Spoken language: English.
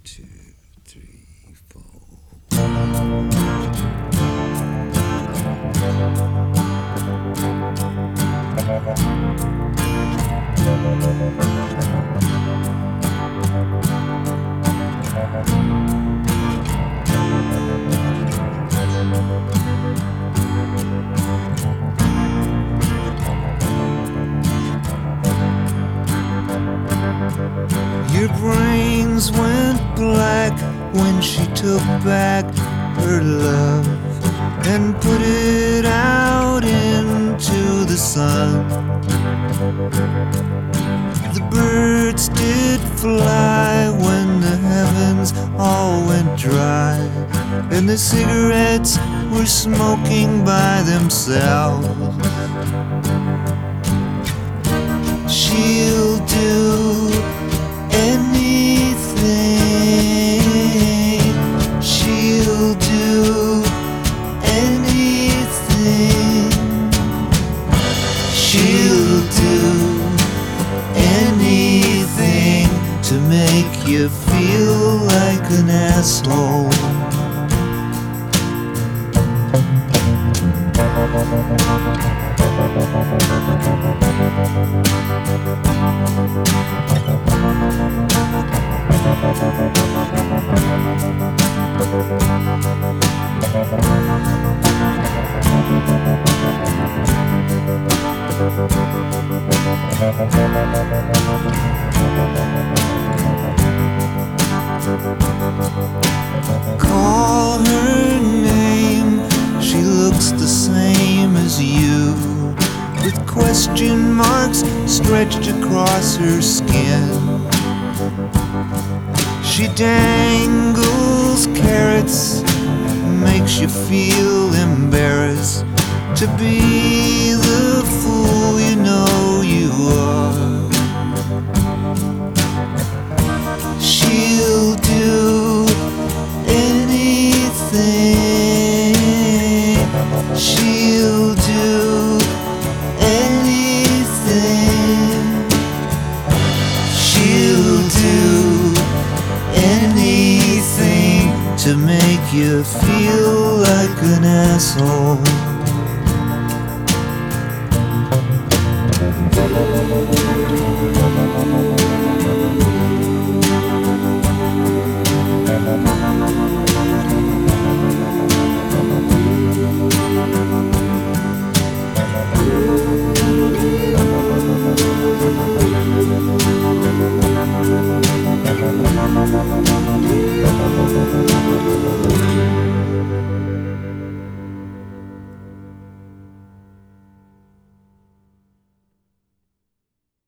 two, three, four. Your brains went black when she took back her love and put it out into the sun. The birds did fly when the heavens all went dry, and the cigarettes were smoking by themselves. She'll do anything, she'll do anything, she'll do anything to make you feel like an asshole. Call her name, she looks the same as you, with question marks stretched across her skin. She dangles carrots, makes you feel embarrassed to be the fool you know you are. She'll do anything, she'll do anything, she'll do anything to make you feel like an asshole.